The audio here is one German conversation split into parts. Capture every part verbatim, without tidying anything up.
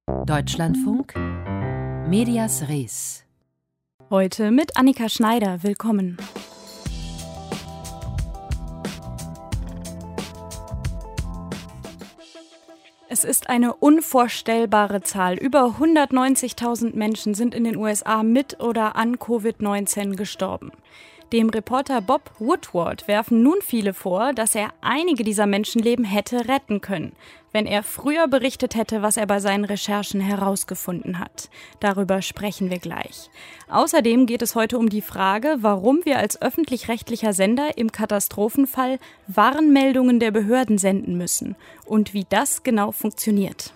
Deutschlandfunk Medias Res. Heute mit Annika Schneider. Willkommen. Es ist eine unvorstellbare Zahl. Über hundertneunzigtausend Menschen sind in den U S A mit oder an Covid neunzehn gestorben. Dem Reporter Bob Woodward werfen nun viele vor, dass er einige dieser Menschenleben hätte retten können, wenn er früher berichtet hätte, was er bei seinen Recherchen herausgefunden hat. Darüber sprechen wir gleich. Außerdem geht es heute um die Frage, warum wir als öffentlich-rechtlicher Sender im Katastrophenfall Warnmeldungen der Behörden senden müssen und wie das genau funktioniert.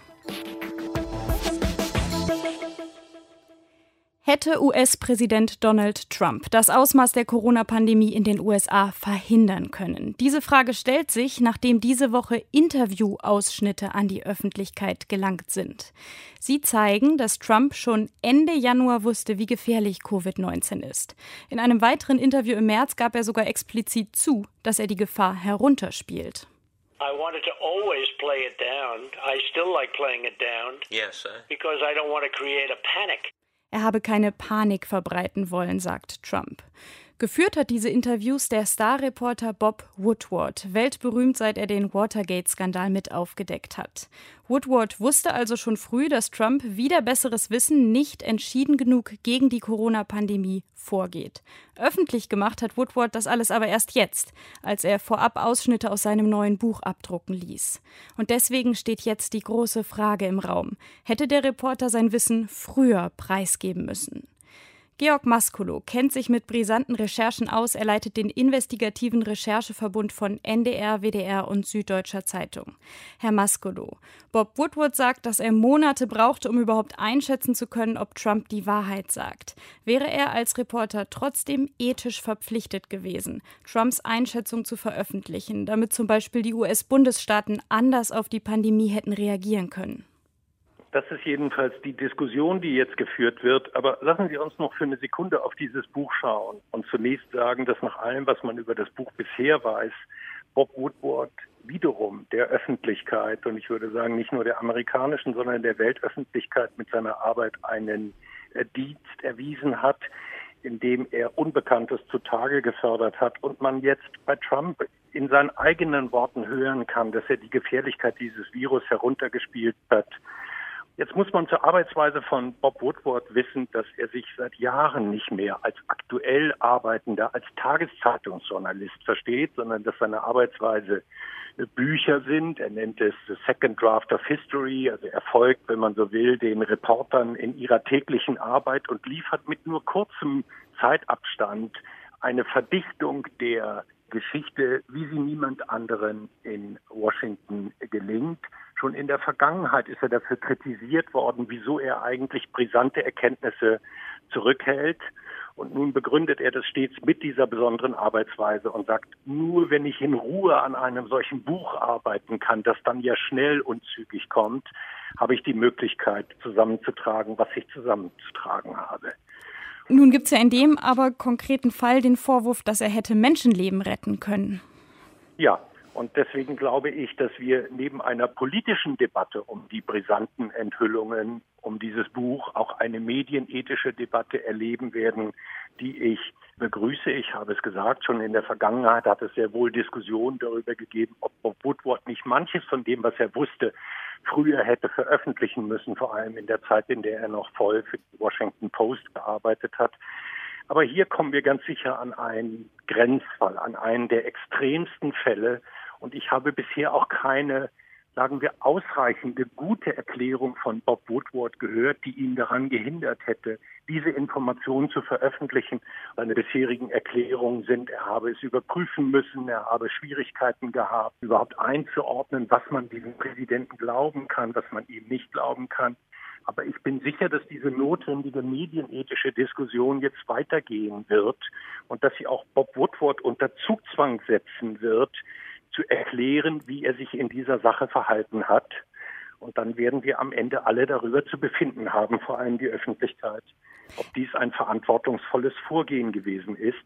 Hätte U S-Präsident Donald Trump das Ausmaß der Corona-Pandemie in den U S A verhindern können? Diese Frage stellt sich, nachdem diese Woche Interviewausschnitte an die Öffentlichkeit gelangt sind. Sie zeigen, dass Trump schon Ende Januar wusste, wie gefährlich Covid neunzehn ist. In einem weiteren Interview im März gab er sogar explizit zu, dass er die Gefahr herunterspielt. I wanted to always play it down. I still like playing it down. Yes, sir. Because I don't want to create a panic. Er habe keine Panik verbreiten wollen, sagt Trump. Geführt hat diese Interviews der Star-Reporter Bob Woodward, weltberühmt, seit er den Watergate-Skandal mit aufgedeckt hat. Woodward wusste also schon früh, dass Trump wider besseres Wissen nicht entschieden genug gegen die Corona-Pandemie vorgeht. Öffentlich gemacht hat Woodward das alles aber erst jetzt, als er vorab Ausschnitte aus seinem neuen Buch abdrucken ließ. Und deswegen steht jetzt die große Frage im Raum: Hätte der Reporter sein Wissen früher preisgeben müssen? Georg Maskulow kennt sich mit brisanten Recherchen aus. Er leitet den investigativen Rechercheverbund von N D R, W D R und Süddeutscher Zeitung. Herr Maskulow, Bob Woodward sagt, dass er Monate brauchte, um überhaupt einschätzen zu können, ob Trump die Wahrheit sagt. Wäre er als Reporter trotzdem ethisch verpflichtet gewesen, Trumps Einschätzung zu veröffentlichen, damit zum Beispiel die U S-Bundesstaaten anders auf die Pandemie hätten reagieren können? Das ist jedenfalls die Diskussion, die jetzt geführt wird. Aber lassen Sie uns noch für eine Sekunde auf dieses Buch schauen und zunächst sagen, dass nach allem, was man über das Buch bisher weiß, Bob Woodward wiederum der Öffentlichkeit, und ich würde sagen nicht nur der amerikanischen, sondern der Weltöffentlichkeit mit seiner Arbeit einen Dienst erwiesen hat, indem er Unbekanntes zutage gefördert hat und man jetzt bei Trump in seinen eigenen Worten hören kann, dass er die Gefährlichkeit dieses Virus heruntergespielt hat. Jetzt muss man zur Arbeitsweise von Bob Woodward wissen, dass er sich seit Jahren nicht mehr als aktuell arbeitender, als Tageszeitungsjournalist versteht, sondern dass seine Arbeitsweise Bücher sind. Er nennt es The Second Draft of History, also er folgt, wenn man so will, den Reportern in ihrer täglichen Arbeit und liefert mit nur kurzem Zeitabstand eine Verdichtung der Geschichte, wie sie niemand anderen in Washington gelingt. Schon in der Vergangenheit ist er dafür kritisiert worden, wieso er eigentlich brisante Erkenntnisse zurückhält. Und nun begründet er das stets mit dieser besonderen Arbeitsweise und sagt, nur wenn ich in Ruhe an einem solchen Buch arbeiten kann, das dann ja schnell und zügig kommt, habe ich die Möglichkeit zusammenzutragen, was ich zusammenzutragen habe. Nun gibt es ja in dem aber konkreten Fall den Vorwurf, dass er hätte Menschenleben retten können. Ja, und deswegen glaube ich, dass wir neben einer politischen Debatte um die brisanten Enthüllungen, um dieses Buch, auch eine medienethische Debatte erleben werden, die ich begrüße. Ich habe es gesagt, schon in der Vergangenheit hat es sehr wohl Diskussionen darüber gegeben, ob Bob Woodward nicht manches von dem, was er wusste, früher hätte veröffentlichen müssen, vor allem in der Zeit, in der er noch voll für die Washington Post gearbeitet hat. Aber hier kommen wir ganz sicher an einen Grenzfall, an einen der extremsten Fälle. Und ich habe bisher auch keine, sagen wir, ausreichende, gute Erklärung von Bob Woodward gehört, die ihn daran gehindert hätte, diese Informationen zu veröffentlichen. Seine bisherigen Erklärungen sind, er habe es überprüfen müssen, er habe Schwierigkeiten gehabt, überhaupt einzuordnen, was man diesem Präsidenten glauben kann, was man ihm nicht glauben kann. Aber ich bin sicher, dass diese notwendige medienethische Diskussion jetzt weitergehen wird und dass sie auch Bob Woodward unter Zugzwang setzen wird, zu erklären, wie er sich in dieser Sache verhalten hat. Und dann werden wir am Ende alle darüber zu befinden haben, vor allem die Öffentlichkeit, ob dies ein verantwortungsvolles Vorgehen gewesen ist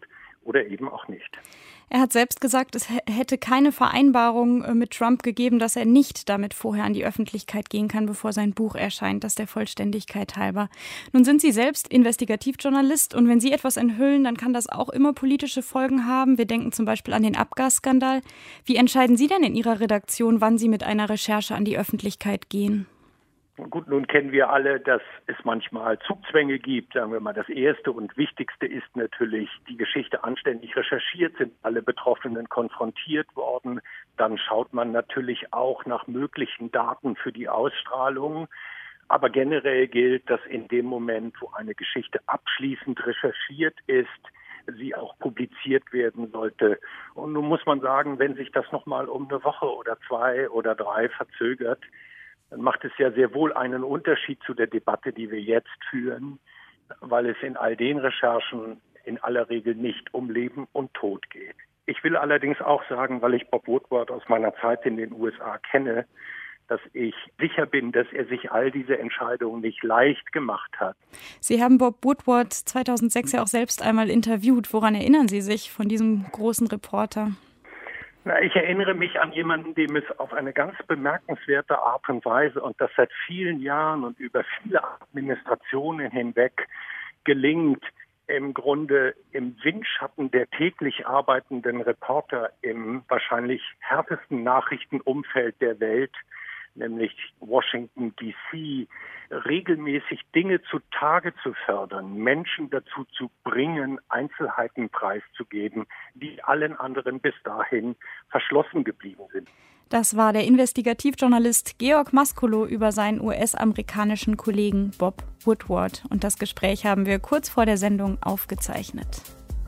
oder eben auch nicht. Er hat selbst gesagt, es hätte keine Vereinbarung mit Trump gegeben, dass er nicht damit vorher an die Öffentlichkeit gehen kann, bevor sein Buch erscheint, das der Vollständigkeit halber. Nun sind Sie selbst Investigativjournalist und wenn Sie etwas enthüllen, dann kann das auch immer politische Folgen haben. Wir denken zum Beispiel an den Abgasskandal. Wie entscheiden Sie denn in Ihrer Redaktion, wann Sie mit einer Recherche an die Öffentlichkeit gehen? Gut, nun kennen wir alle, dass es manchmal Zugzwänge gibt. Sagen wir mal, das Erste und Wichtigste ist natürlich, die Geschichte anständig recherchiert, sind alle Betroffenen konfrontiert worden. Dann schaut man natürlich auch nach möglichen Daten für die Ausstrahlung. Aber generell gilt, dass in dem Moment, wo eine Geschichte abschließend recherchiert ist, sie auch publiziert werden sollte. Und nun muss man sagen, wenn sich das nochmal um eine Woche oder zwei oder drei verzögert, dann macht es ja sehr wohl einen Unterschied zu der Debatte, die wir jetzt führen, weil es in all den Recherchen in aller Regel nicht um Leben und Tod geht. Ich will allerdings auch sagen, weil ich Bob Woodward aus meiner Zeit in den U S A kenne, dass ich sicher bin, dass er sich all diese Entscheidungen nicht leicht gemacht hat. Sie haben Bob Woodward zweitausendsechs ja auch selbst einmal interviewt. Woran erinnern Sie sich von diesem großen Reporter? Na, ich erinnere mich an jemanden, dem es auf eine ganz bemerkenswerte Art und Weise und das seit vielen Jahren und über viele Administrationen hinweg gelingt, im Grunde im Windschatten der täglich arbeitenden Reporter im wahrscheinlich härtesten Nachrichtenumfeld der Welt, nämlich Washington D C, regelmäßig Dinge zutage zu fördern, Menschen dazu zu bringen, Einzelheiten preiszugeben, die allen anderen bis dahin verschlossen geblieben sind. Das war der Investigativjournalist Georg Maskulow über seinen U S-amerikanischen Kollegen Bob Woodward. Und das Gespräch haben wir kurz vor der Sendung aufgezeichnet.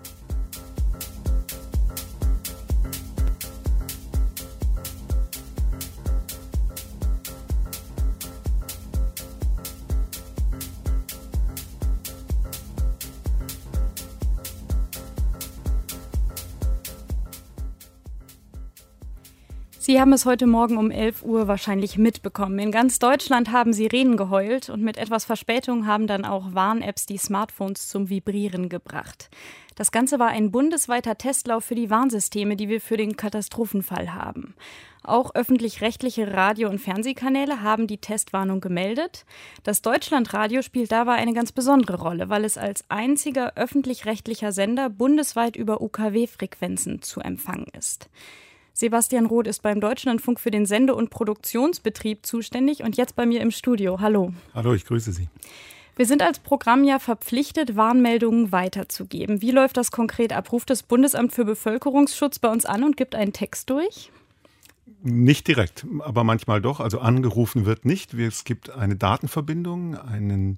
Sie haben es heute Morgen um elf Uhr wahrscheinlich mitbekommen. In ganz Deutschland haben Sirenen geheult und mit etwas Verspätung haben dann auch Warn-Apps die Smartphones zum Vibrieren gebracht. Das Ganze war ein bundesweiter Testlauf für die Warnsysteme, die wir für den Katastrophenfall haben. Auch öffentlich-rechtliche Radio- und Fernsehkanäle haben die Testwarnung gemeldet. Das Deutschlandradio spielt dabei eine ganz besondere Rolle, weil es als einziger öffentlich-rechtlicher Sender bundesweit über U K W-Frequenzen zu empfangen ist. Sebastian Roth ist beim Deutschlandfunk für den Sende- und Produktionsbetrieb zuständig und jetzt bei mir im Studio. Hallo. Hallo, ich grüße Sie. Wir sind als Programm ja verpflichtet, Warnmeldungen weiterzugeben. Wie läuft das konkret ab? Ruft das Bundesamt für Bevölkerungsschutz bei uns an und gibt einen Text durch? Nicht direkt, aber manchmal doch. Also angerufen wird nicht. Es gibt eine Datenverbindung, einen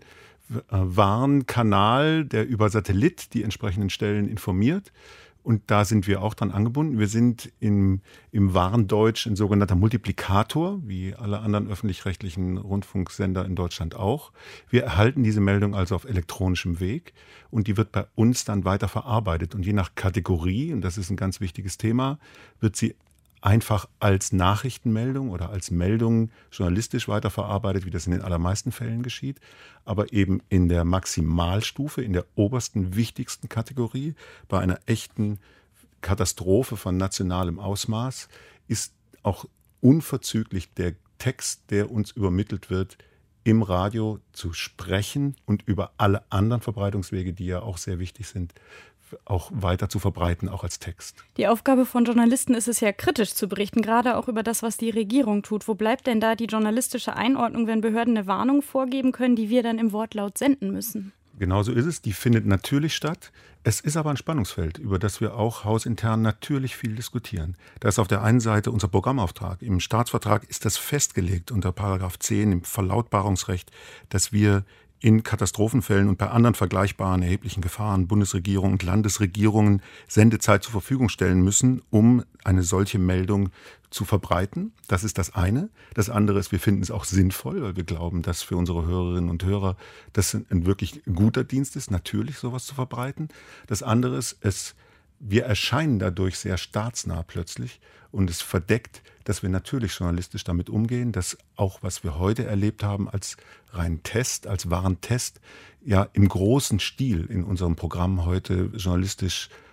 Warnkanal, der über Satellit die entsprechenden Stellen informiert. Und da sind wir auch dran angebunden. Wir sind im, im Warndeutsch ein sogenannter Multiplikator, wie alle anderen öffentlich-rechtlichen Rundfunksender in Deutschland auch. Wir erhalten diese Meldung also auf elektronischem Weg und die wird bei uns dann weiter verarbeitet. Und je nach Kategorie, und das ist ein ganz wichtiges Thema, wird sie einfach als Nachrichtenmeldung oder als Meldung journalistisch weiterverarbeitet, wie das in den allermeisten Fällen geschieht, aber eben in der Maximalstufe, in der obersten, wichtigsten Kategorie, bei einer echten Katastrophe von nationalem Ausmaß, ist auch unverzüglich der Text, der uns übermittelt wird, im Radio zu sprechen und über alle anderen Verbreitungswege, die ja auch sehr wichtig sind, auch weiter zu verbreiten, auch als Text. Die Aufgabe von Journalisten ist es ja, kritisch zu berichten, gerade auch über das, was die Regierung tut. Wo bleibt denn da die journalistische Einordnung, wenn Behörden eine Warnung vorgeben können, die wir dann im Wortlaut senden müssen? Genauso ist es. Die findet natürlich statt. Es ist aber ein Spannungsfeld, über das wir auch hausintern natürlich viel diskutieren. Da ist auf der einen Seite unser Programmauftrag. Im Staatsvertrag ist das festgelegt unter Paragraph zehn im Verlautbarungsrecht, dass wir in Katastrophenfällen und bei anderen vergleichbaren erheblichen Gefahren Bundesregierung und Landesregierungen Sendezeit zur Verfügung stellen müssen, um eine solche Meldung zu verbreiten. Das ist das eine. Das andere ist, wir finden es auch sinnvoll, weil wir glauben, dass für unsere Hörerinnen und Hörer das ein wirklich guter Dienst ist, natürlich sowas zu verbreiten. Das andere ist, es wir erscheinen dadurch sehr staatsnah plötzlich und es verdeckt, dass wir natürlich journalistisch damit umgehen, dass auch, was wir heute erlebt haben als rein Test, als wahren Test, ja im großen Stil in unserem Programm heute journalistisch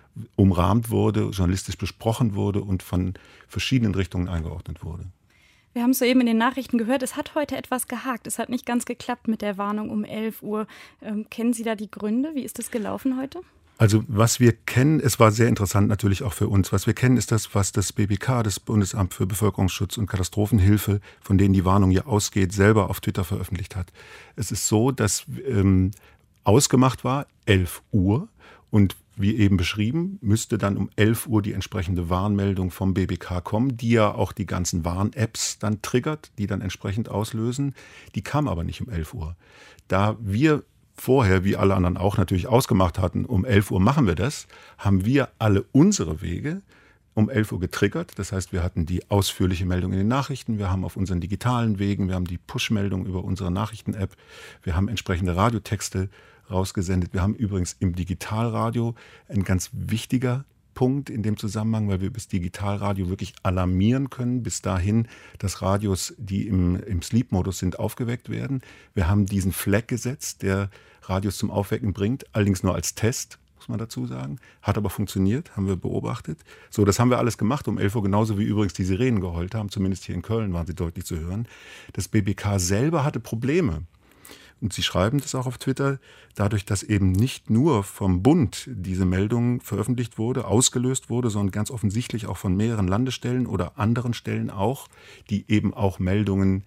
umrahmt wurde, journalistisch besprochen wurde und von verschiedenen Richtungen eingeordnet wurde. Wir haben es soeben in den Nachrichten gehört, es hat heute etwas gehakt. Es hat nicht ganz geklappt mit der Warnung um elf Uhr. Ähm, kennen Sie da die Gründe? Wie ist das gelaufen heute? Also was wir kennen, es war sehr interessant natürlich auch für uns, was wir kennen, ist das, was das B B K, das Bundesamt für Bevölkerungsschutz und Katastrophenhilfe, von denen die Warnung ja ausgeht, selber auf Twitter veröffentlicht hat. Es ist so, dass ähm, ausgemacht war, elf Uhr, und wie eben beschrieben, müsste dann um elf Uhr die entsprechende Warnmeldung vom B B K kommen, die ja auch die ganzen Warn-Apps dann triggert, die dann entsprechend auslösen. Die kam aber nicht um elf Uhr. Da wir vorher, wie alle anderen auch, natürlich ausgemacht hatten, um elf Uhr machen wir das, haben wir alle unsere Wege um elf Uhr getriggert. Das heißt, wir hatten die ausführliche Meldung in den Nachrichten, wir haben auf unseren digitalen Wegen, wir haben die Push-Meldung über unsere Nachrichten-App, wir haben entsprechende Radiotexte rausgesendet. Wir haben übrigens im Digitalradio ein ganz wichtiger Punkt in dem Zusammenhang, weil wir über das Digitalradio wirklich alarmieren können, bis dahin, dass Radios, die im, im Sleep-Modus sind, aufgeweckt werden. Wir haben diesen Flag gesetzt, der Radios zum Aufwecken bringt, allerdings nur als Test, muss man dazu sagen. Hat aber funktioniert, haben wir beobachtet. So, das haben wir alles gemacht um elf Uhr, genauso wie übrigens die Sirenen geheult haben. Zumindest hier in Köln waren sie deutlich zu hören. Das B B K selber hatte Probleme. Und Sie schreiben das auch auf Twitter, dadurch, dass eben nicht nur vom Bund diese Meldung veröffentlicht wurde, ausgelöst wurde, sondern ganz offensichtlich auch von mehreren Landesstellen oder anderen Stellen auch, die eben auch Meldungen,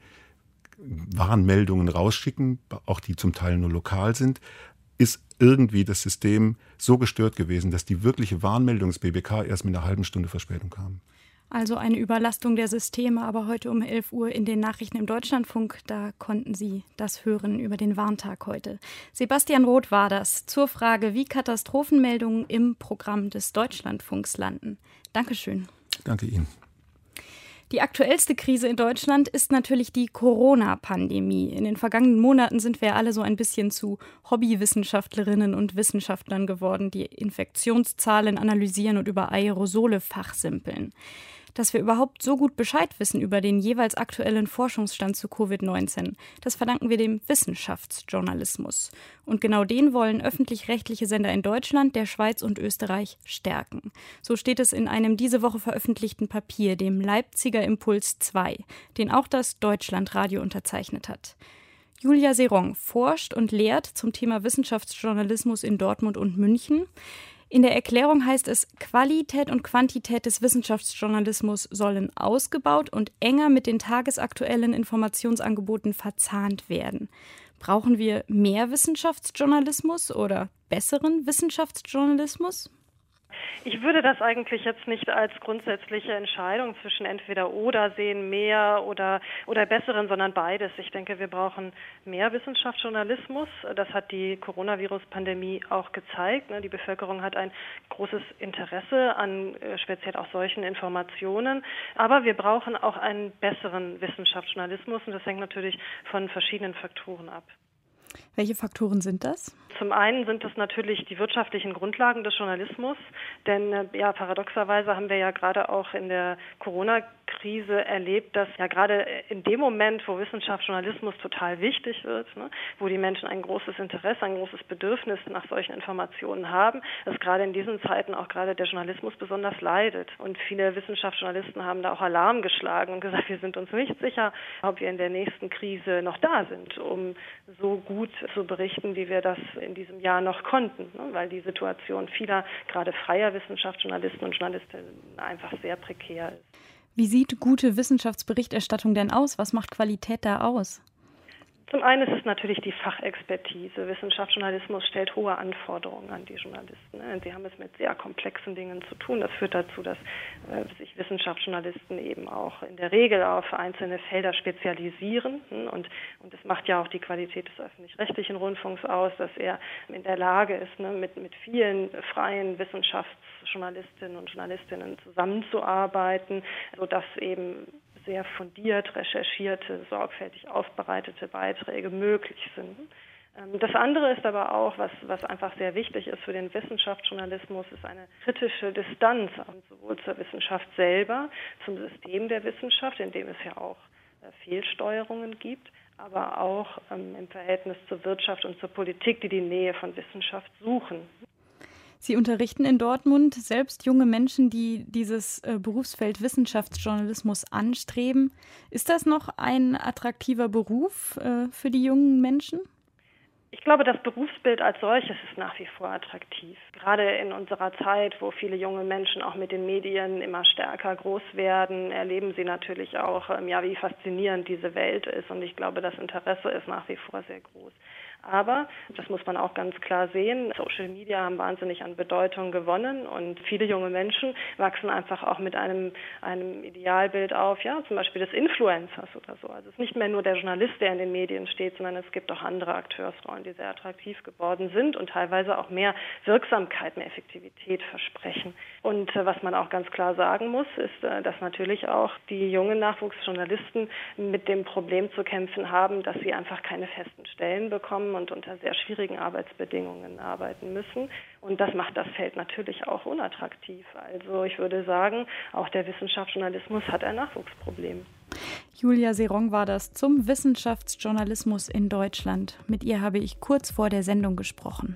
Warnmeldungen rausschicken, auch die zum Teil nur lokal sind, ist irgendwie das System so gestört gewesen, dass die wirkliche Warnmeldung des B B K erst mit einer halben Stunde Verspätung kam. Also eine Überlastung der Systeme, aber heute um elf Uhr in den Nachrichten im Deutschlandfunk, da konnten Sie das hören über den Warntag heute. Sebastian Roth war das zur Frage, wie Katastrophenmeldungen im Programm des Deutschlandfunks landen. Dankeschön. Danke Ihnen. Die aktuellste Krise in Deutschland ist natürlich die Corona-Pandemie. In den vergangenen Monaten sind wir alle so ein bisschen zu Hobbywissenschaftlerinnen und Wissenschaftlern geworden, die Infektionszahlen analysieren und über Aerosole fachsimpeln. Dass wir überhaupt so gut Bescheid wissen über den jeweils aktuellen Forschungsstand zu Covid neunzehn, das verdanken wir dem Wissenschaftsjournalismus. Und genau den wollen öffentlich-rechtliche Sender in Deutschland, der Schweiz und Österreich stärken. So steht es in einem diese Woche veröffentlichten Papier, dem Leipziger Impuls zwei, den auch das Deutschlandradio unterzeichnet hat. Julia Serong forscht und lehrt zum Thema Wissenschaftsjournalismus in Dortmund und München. In der Erklärung heißt es, Qualität und Quantität des Wissenschaftsjournalismus sollen ausgebaut und enger mit den tagesaktuellen Informationsangeboten verzahnt werden. Brauchen wir mehr Wissenschaftsjournalismus oder besseren Wissenschaftsjournalismus? Ich würde das eigentlich jetzt nicht als grundsätzliche Entscheidung zwischen entweder oder sehen, mehr oder, oder besseren, sondern beides. Ich denke, wir brauchen mehr Wissenschaftsjournalismus. Das hat die Coronavirus-Pandemie auch gezeigt. Die Bevölkerung hat ein großes Interesse an speziell auch solchen Informationen. Aber wir brauchen auch einen besseren Wissenschaftsjournalismus und das hängt natürlich von verschiedenen Faktoren ab. Welche Faktoren sind das? Zum einen sind es natürlich die wirtschaftlichen Grundlagen des Journalismus, denn ja, paradoxerweise haben wir ja gerade auch in der Corona-Krise erlebt, dass ja gerade in dem Moment, wo Wissenschaftsjournalismus total wichtig wird, ne, wo die Menschen ein großes Interesse, ein großes Bedürfnis nach solchen Informationen haben, dass gerade in diesen Zeiten auch gerade der Journalismus besonders leidet. Und viele Wissenschaftsjournalisten haben da auch Alarm geschlagen und gesagt, wir sind uns nicht sicher, ob wir in der nächsten Krise noch da sind, um so gut zu berichten, wie wir das in diesem Jahr noch konnten, ne? Weil die Situation vieler, gerade freier Wissenschaftsjournalisten und Journalistinnen einfach sehr prekär ist. Wie sieht gute Wissenschaftsberichterstattung denn aus? Was macht Qualität da aus? Zum einen ist es natürlich die Fachexpertise. Wissenschaftsjournalismus stellt hohe Anforderungen an die Journalisten. Sie haben es mit sehr komplexen Dingen zu tun. Das führt dazu, dass äh, sich Wissenschaftsjournalisten eben auch in der Regel auf einzelne Felder spezialisieren. Und, und das macht ja auch die Qualität des öffentlich-rechtlichen Rundfunks aus, dass er in der Lage ist, ne, mit, mit vielen freien Wissenschaftsjournalistinnen und Journalistinnen zusammenzuarbeiten, sodass eben sehr fundiert recherchierte, sorgfältig aufbereitete Beiträge möglich sind. Das andere ist aber auch, was, was einfach sehr wichtig ist für den Wissenschaftsjournalismus, ist eine kritische Distanz, sowohl zur Wissenschaft selber, zum System der Wissenschaft, in dem es ja auch Fehlsteuerungen gibt, aber auch ähm, im Verhältnis zur Wirtschaft und zur Politik, die die Nähe von Wissenschaft suchen. Sie unterrichten in Dortmund selbst junge Menschen, die dieses äh, Berufsfeld Wissenschaftsjournalismus anstreben. Ist das noch ein attraktiver Beruf äh, für die jungen Menschen? Ich glaube, das Berufsbild als solches ist nach wie vor attraktiv. Gerade in unserer Zeit, wo viele junge Menschen auch mit den Medien immer stärker groß werden, erleben sie natürlich auch, ja, wie faszinierend diese Welt ist. Und ich glaube, das Interesse ist nach wie vor sehr groß. Aber, das muss man auch ganz klar sehen, Social Media haben wahnsinnig an Bedeutung gewonnen und viele junge Menschen wachsen einfach auch mit einem, einem Idealbild auf, ja, zum Beispiel des Influencers oder so. Also es ist nicht mehr nur der Journalist, der in den Medien steht, sondern es gibt auch andere Akteursrollen, die sehr attraktiv geworden sind und teilweise auch mehr Wirksamkeit, mehr Effektivität versprechen. Und äh, was man auch ganz klar sagen muss, ist, äh, dass natürlich auch die jungen Nachwuchsjournalisten mit dem Problem zu kämpfen haben, dass sie einfach keine festen Stellen bekommen und unter sehr schwierigen Arbeitsbedingungen arbeiten müssen. Und das macht das Feld natürlich auch unattraktiv. Also ich würde sagen, auch der Wissenschaftsjournalismus hat ein Nachwuchsproblem. Julia Serong war das zum Wissenschaftsjournalismus in Deutschland. Mit ihr habe ich kurz vor der Sendung gesprochen.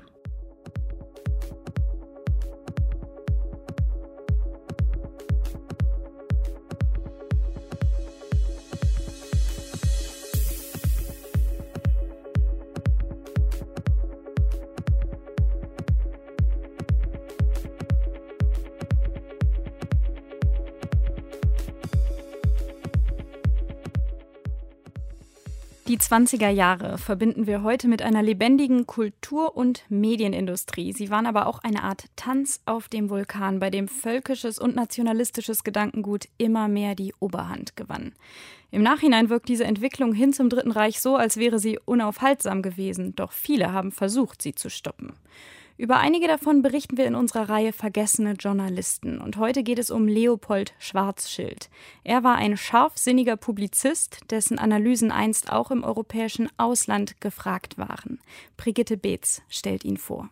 Die zwanziger Jahre verbinden wir heute mit einer lebendigen Kultur- und Medienindustrie. Sie waren aber auch eine Art Tanz auf dem Vulkan, bei dem völkisches und nationalistisches Gedankengut immer mehr die Oberhand gewann. Im Nachhinein wirkt diese Entwicklung hin zum Dritten Reich so, als wäre sie unaufhaltsam gewesen. Doch viele haben versucht, sie zu stoppen. Über einige davon berichten wir in unserer Reihe Vergessene Journalisten. Und heute geht es um Leopold Schwarzschild. Er war ein scharfsinniger Publizist, dessen Analysen einst auch im europäischen Ausland gefragt waren. Brigitte Beetz stellt ihn vor.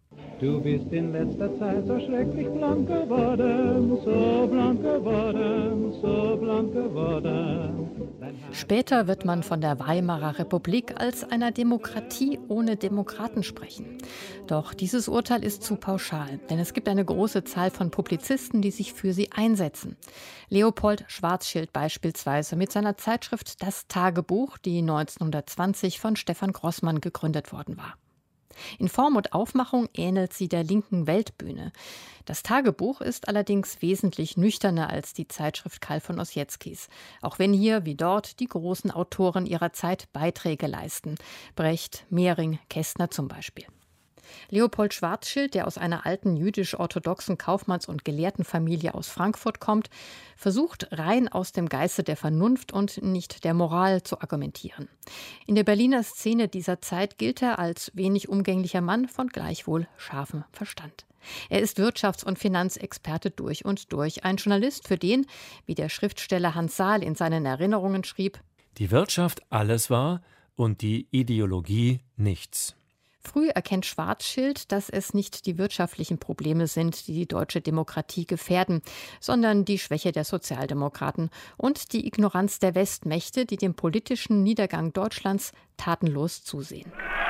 Du bist in letzter Zeit so schrecklich blank geworden, so blank geworden, so blank geworden. Später wird man von der Weimarer Republik als einer Demokratie ohne Demokraten sprechen. Doch dieses Urteil ist zu pauschal, denn es gibt eine große Zahl von Publizisten, die sich für sie einsetzen. Leopold Schwarzschild beispielsweise mit seiner Zeitschrift Das Tagebuch, die neunzehnhundertzwanzig von Stefan Grossmann gegründet worden war. In Form und Aufmachung ähnelt sie der linken Weltbühne. Das Tagebuch ist allerdings wesentlich nüchterner als die Zeitschrift Karl von Ossietzkis. Auch wenn hier, wie dort, die großen Autoren ihrer Zeit Beiträge leisten. Brecht, Mehring, Kästner zum Beispiel. Leopold Schwarzschild, der aus einer alten jüdisch-orthodoxen Kaufmanns- und Gelehrtenfamilie aus Frankfurt kommt, versucht rein aus dem Geiste der Vernunft und nicht der Moral zu argumentieren. In der Berliner Szene dieser Zeit gilt er als wenig umgänglicher Mann von gleichwohl scharfem Verstand. Er ist Wirtschafts- und Finanzexperte durch und durch, ein Journalist, für den, wie der Schriftsteller Hans Saal in seinen Erinnerungen schrieb, die Wirtschaft alles war und die Ideologie nichts. Früh erkennt Schwarzschild, dass es nicht die wirtschaftlichen Probleme sind, die die deutsche Demokratie gefährden, sondern die Schwäche der Sozialdemokraten und die Ignoranz der Westmächte, die dem politischen Niedergang Deutschlands tatenlos zusehen.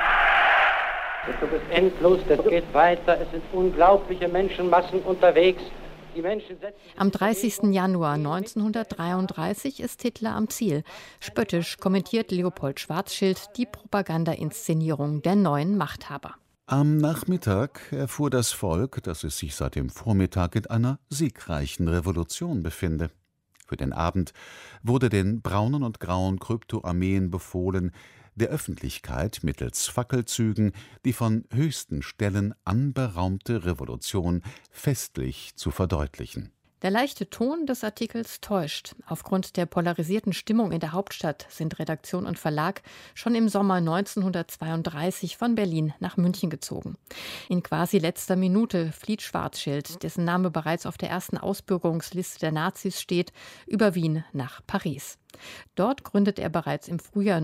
Der Zug ist endlos, das geht weiter, es sind unglaubliche Menschenmassen unterwegs. Die Menschen setzen am dreißigsten Januar neunzehnhundertdreiunddreißig ist Hitler am Ziel. Spöttisch kommentiert Leopold Schwarzschild die Propaganda-Inszenierung der neuen Machthaber. Am Nachmittag erfuhr das Volk, dass es sich seit dem Vormittag in einer siegreichen Revolution befinde. Für den Abend wurde den braunen und grauen Kryptoarmeen befohlen, der Öffentlichkeit mittels Fackelzügen die von höchsten Stellen anberaumte Revolution festlich zu verdeutlichen. Der leichte Ton des Artikels täuscht. Aufgrund der polarisierten Stimmung in der Hauptstadt sind Redaktion und Verlag schon im Sommer neunzehnhundertzweiunddreißig von Berlin nach München gezogen. In quasi letzter Minute flieht Schwarzschild, dessen Name bereits auf der ersten Ausbürgerungsliste der Nazis steht, über Wien nach Paris. Dort gründet er bereits im Frühjahr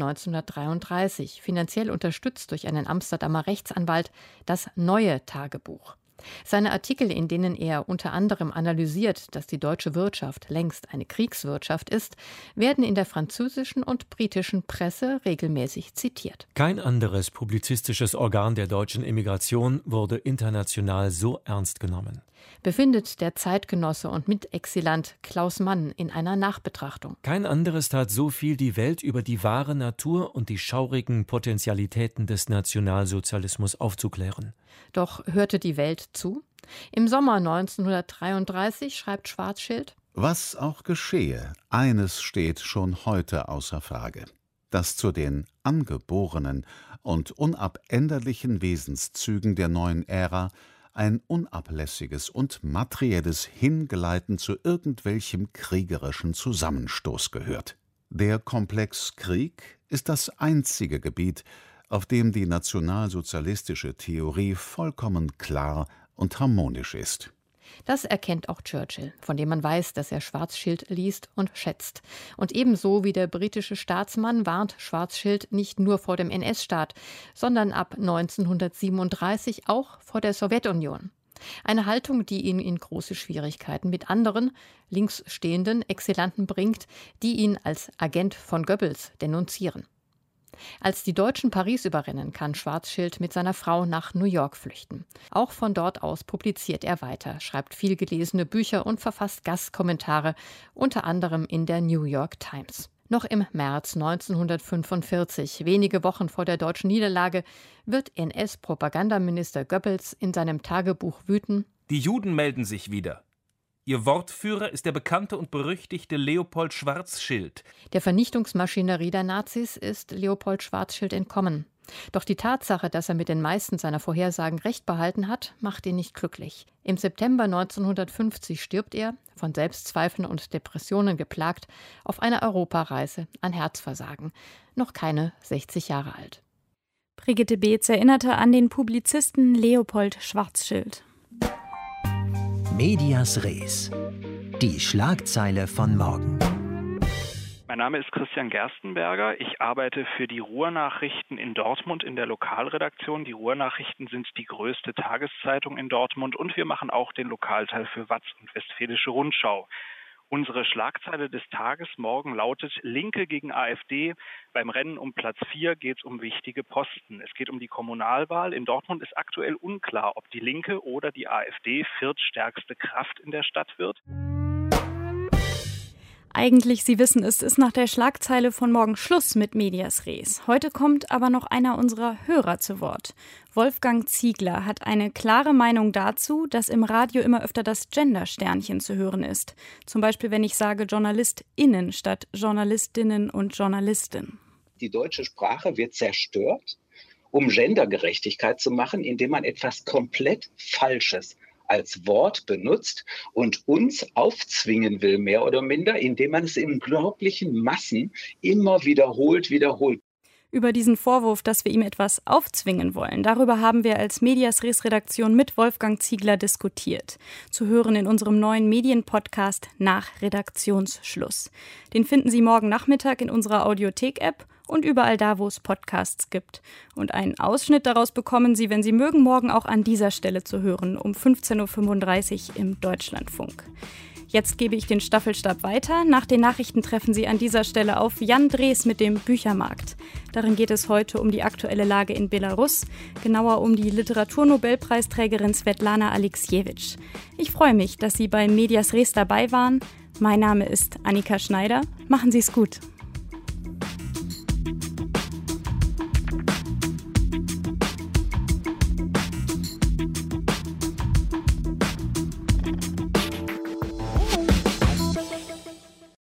neunzehnhundertdreiunddreißig, finanziell unterstützt durch einen Amsterdamer Rechtsanwalt, das Neue Tagebuch. Seine Artikel, in denen er unter anderem analysiert, dass die deutsche Wirtschaft längst eine Kriegswirtschaft ist, werden in der französischen und britischen Presse regelmäßig zitiert. Kein anderes publizistisches Organ der deutschen Emigration wurde international so ernst genommen, befindet der Zeitgenosse und Mitexilant Klaus Mann in einer Nachbetrachtung. Kein anderes tat so viel, die Welt über die wahre Natur und die schaurigen Potentialitäten des Nationalsozialismus aufzuklären. Doch hörte die Welt zu? Im Sommer neunzehnhundertdreiunddreißig schreibt Schwarzschild: Was auch geschehe, eines steht schon heute außer Frage, dass zu den angeborenen und unabänderlichen Wesenszügen der neuen Ära ein unablässiges und materielles Hingleiten zu irgendwelchem kriegerischen Zusammenstoß gehört. Der Komplex Krieg ist das einzige Gebiet, auf dem die nationalsozialistische Theorie vollkommen klar und harmonisch ist. Das erkennt auch Churchill, von dem man weiß, dass er Schwarzschild liest und schätzt. Und ebenso wie der britische Staatsmann warnt Schwarzschild nicht nur vor dem N S-Staat, sondern ab neunzehnhundertsiebenunddreißig auch vor der Sowjetunion. Eine Haltung, die ihn in große Schwierigkeiten mit anderen, linksstehenden Exilanten bringt, die ihn als Agent von Goebbels denunzieren. Als die Deutschen Paris überrennen, kann Schwarzschild mit seiner Frau nach New York flüchten. Auch von dort aus publiziert er weiter, schreibt vielgelesene Bücher und verfasst Gastkommentare, unter anderem in der New York Times. Noch im März neunzehnhundertfünfundvierzig, wenige Wochen vor der deutschen Niederlage, wird N S-Propagandaminister Goebbels in seinem Tagebuch wüten: Die Juden melden sich wieder. Ihr Wortführer ist der bekannte und berüchtigte Leopold Schwarzschild. Der Vernichtungsmaschinerie der Nazis ist Leopold Schwarzschild entkommen. Doch die Tatsache, dass er mit den meisten seiner Vorhersagen recht behalten hat, macht ihn nicht glücklich. Im September neunzehnhundertfünfzig stirbt er, von Selbstzweifeln und Depressionen geplagt, auf einer Europareise an Herzversagen. Noch keine sechzig Jahre alt. Brigitte Beetz erinnerte an den Publizisten Leopold Schwarzschild. Medias Res. Die Schlagzeile von morgen. Mein Name ist Christian Gerstenberger. Ich arbeite für die Ruhr-Nachrichten in Dortmund in der Lokalredaktion. Die Ruhr-Nachrichten sind die größte Tageszeitung in Dortmund und wir machen auch den Lokalteil für Watz und Westfälische Rundschau. Unsere Schlagzeile des Tages morgen lautet: Linke gegen AfD. Beim Rennen um Platz vier geht es um wichtige Posten. Es geht um die Kommunalwahl. In Dortmund ist aktuell unklar, ob die Linke oder die AfD viertstärkste Kraft in der Stadt wird. Eigentlich, Sie wissen es, ist nach der Schlagzeile von morgen Schluss mit Medias Res. Heute kommt aber noch einer unserer Hörer zu Wort. Wolfgang Ziegler hat eine klare Meinung dazu, dass im Radio immer öfter das Gender-Sternchen zu hören ist. Zum Beispiel, wenn ich sage JournalistInnen statt Journalistinnen und Journalisten. Die deutsche Sprache wird zerstört, um Gendergerechtigkeit zu machen, indem man etwas komplett Falsches als Wort benutzt und uns aufzwingen will, mehr oder minder, indem man es in unglaublichen Massen immer wiederholt, wiederholt. Über diesen Vorwurf, dass wir ihm etwas aufzwingen wollen, darüber haben wir als Medias Res Redaktion mit Wolfgang Ziegler diskutiert. Zu hören in unserem neuen Medienpodcast nach Redaktionsschluss. Den finden Sie morgen Nachmittag in unserer Audiothek-App und überall da, wo es Podcasts gibt. Und einen Ausschnitt daraus bekommen Sie, wenn Sie mögen, morgen auch an dieser Stelle zu hören, um fünfzehn Uhr fünfunddreißig im Deutschlandfunk. Jetzt gebe ich den Staffelstab weiter. Nach den Nachrichten treffen Sie an dieser Stelle auf Jan Drees mit dem Büchermarkt. Darin geht es heute um die aktuelle Lage in Belarus, genauer um die Literaturnobelpreisträgerin Svetlana Alexievich. Ich freue mich, dass Sie bei Medias Res dabei waren. Mein Name ist Annika Schneider. Machen Sie es gut.